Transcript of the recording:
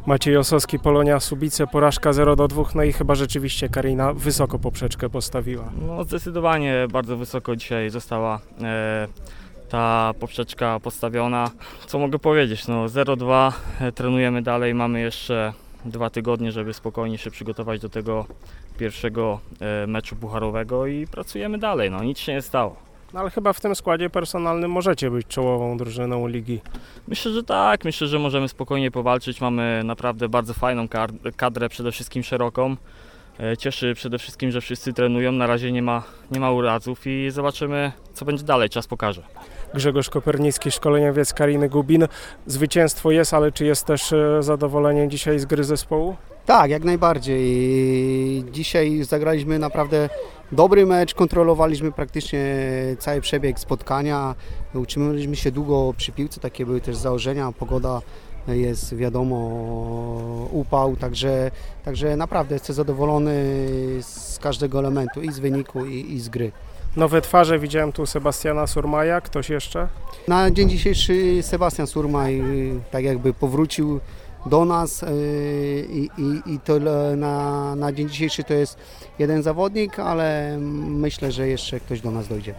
Maciej Osowski, Polonia Subice, porażka 0-2, no i chyba rzeczywiście Karina wysoko poprzeczkę postawiła. No zdecydowanie bardzo wysoko dzisiaj została ta poprzeczka postawiona. Co mogę powiedzieć, no 0-2, trenujemy dalej, mamy jeszcze 2 tygodnie, żeby spokojnie się przygotować do tego pierwszego meczu pucharowego i pracujemy dalej, no nic się nie stało. No ale chyba w tym składzie personalnym możecie być czołową drużyną ligi. Myślę, że tak, myślę, że możemy spokojnie powalczyć, mamy naprawdę bardzo fajną kadrę, przede wszystkim szeroką. Cieszy przede wszystkim, że wszyscy trenują, na razie nie ma urazów i zobaczymy, co będzie dalej, czas pokaże. Grzegorz Kopernicki, szkoleniowiec Kariny Gubin. Zwycięstwo jest, ale czy jest też zadowolenie dzisiaj z gry zespołu? Tak, jak najbardziej. Dzisiaj zagraliśmy naprawdę dobry mecz, kontrolowaliśmy praktycznie cały przebieg spotkania. Utrzymaliśmy się długo przy piłce, takie były też założenia. Pogoda jest, wiadomo, upał, także naprawdę jestem zadowolony z każdego elementu i z wyniku, i z gry. Nowe twarze, widziałem tu Sebastiana Surmaja, ktoś jeszcze? Na dzień dzisiejszy Sebastian Surmaj tak jakby powrócił do nas i to na dzień dzisiejszy to jest jeden zawodnik, ale myślę, że jeszcze ktoś do nas dojdzie.